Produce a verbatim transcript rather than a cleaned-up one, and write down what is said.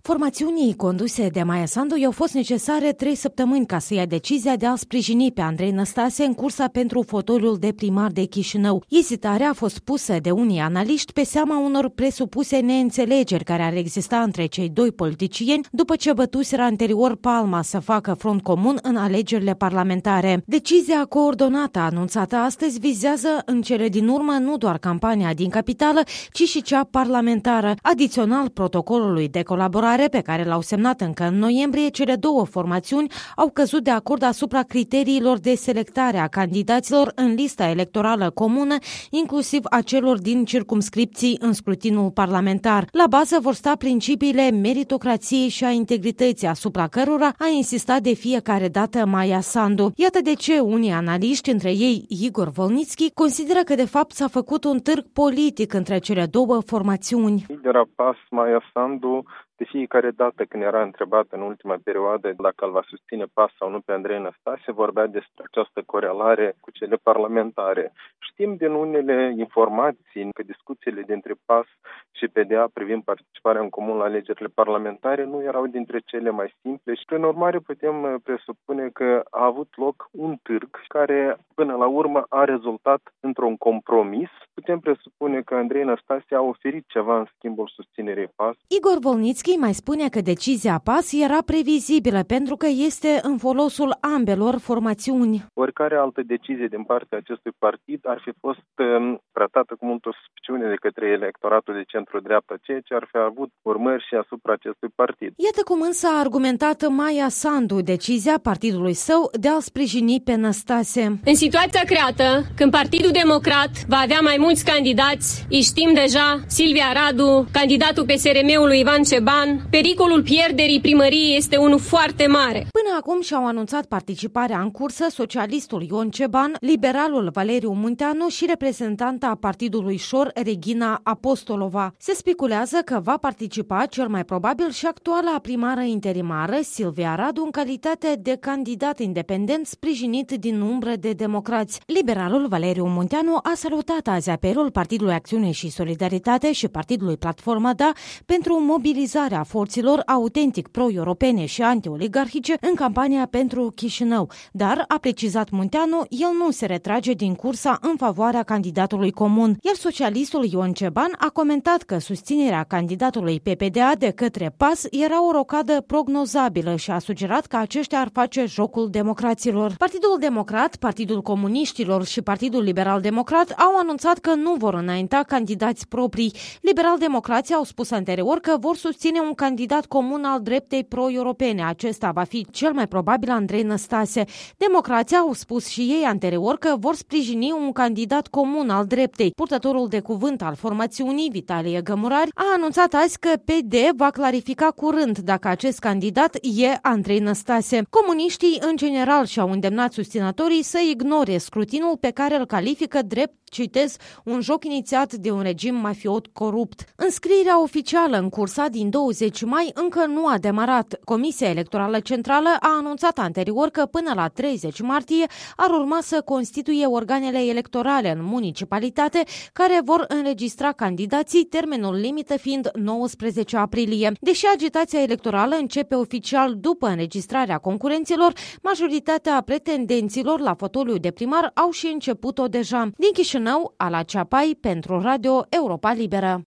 Formațiunii conduse de Maia Sandu i-au fost necesare trei săptămâni ca să ia decizia de a sprijini pe Andrei Năstase în cursa pentru fotoliul de primar de Chișinău. Ezitarea a fost pusă de unii analiști pe seama unor presupuse neînțelegeri care ar exista între cei doi politicieni după ce bătuseră anterior palma să facă front comun în alegerile parlamentare. Decizia coordonată anunțată astăzi vizează în cele din urmă nu doar campania din capitală, ci și cea parlamentară. Adițional protocolului de colaborare pe care l-au semnat încă în noiembrie, cele două formațiuni au căzut de acord asupra criteriilor de selectare a candidaților în lista electorală comună, inclusiv a celor din circumscripții în scrutinul parlamentar. La bază vor sta principiile meritocrației și a integrității, asupra cărora a insistat de fiecare dată Maia Sandu. Iată de ce unii analiști, între ei Igor Volnitski, consideră că de fapt s-a făcut un târg politic între cele două formațiuni. Lidera P A S, Maia Sandu, de fiecare dată când era întrebat în ultima perioadă dacă îl va susține P A S sau nu pe Andrei Năstase, vorbea despre această corelare cu cele parlamentare. Știm din unele informații că discuțiile dintre P A S și P D A privind participarea în comun la alegerile parlamentare nu erau dintre cele mai simple și, prin urmare, putem presupune că a avut loc un târg care, până la urmă, a rezultat într-un compromis. Putem presupune că Andrei Năstase a oferit ceva în schimbul susținerii P A S. Igor Volnitski mai spune că decizia P A S era previzibilă pentru că este în folosul ambelor formațiuni. Oricare altă decizie din partea acestui partid ar fi fost um, tratată cu multă suspiciune de către electoratul de centru-dreapta, ceea ce ar fi avut urmări și asupra acestui partid. Iată cum însă a argumentat Maia Sandu decizia partidului său de a-l sprijini pe Năstase. În situația creată, când Partidul Democrat va avea mai mulți candidați, îi știm deja, Silvia Radu, candidatul P S R M-ului Ivan Ceban, pericolul pierderii primăriei este unul foarte mare. Până acum și-au anunțat participarea în cursă socialistul Ion Ceban, liberalul Valeriu Munteanu și reprezentanta partidului Șor, Regina Apostolova. Se speculează că va participa cel mai probabil și actuala primară interimară, Silvia Radu, în calitate de candidat independent sprijinit din umbră de democrați. Liberalul Valeriu Munteanu a salutat azi apelul Partidului Acțiune și Solidaritate și Partidului Platforma Da pentru mobilizarea a forțelor autentic pro-europene și anti-oligarhice în campania pentru Chișinău, dar, a precizat Munteanu, el nu se retrage din cursa în favoarea candidatului comun. Iar socialistul Ion Ceban a comentat că susținerea candidatului P P D A de către P A S era o rocadă prognozabilă și a sugerat că aceștia ar face jocul democraților. Partidul Democrat, Partidul Comuniștilor și Partidul Liberal-Democrat au anunțat că nu vor înainta candidați proprii. Liberal-democrații au spus anterior că vor susține un candidat comun al dreptei pro-europene. Acesta va fi cel mai probabil Andrei Năstase. Democrații au spus și ei anterior că vor sprijini un candidat comun al dreptei. Purtătorul de cuvânt al formațiunii, Vitalie Gămurari, a anunțat azi că P D va clarifica curând dacă acest candidat e Andrei Năstase. Comuniștii, în general, și-au îndemnat susținătorii să ignore scrutinul pe care îl califică drept, citez, un joc inițiat de un regim mafiot corupt. Înscrierea oficială în cursa din douăzeci mai încă nu a demarat. Comisia Electorală Centrală a anunțat anterior că până la treizeci martie ar urma să constituie organele electorale în municipalitate care vor înregistra candidații, termenul limită fiind nouăsprezece aprilie. Deși agitația electorală începe oficial după înregistrarea concurenților, majoritatea pretendenților la fotoliul de primar au și început-o deja. Din Chișinău, Ala Ceapai pentru Radio Europa Liberă.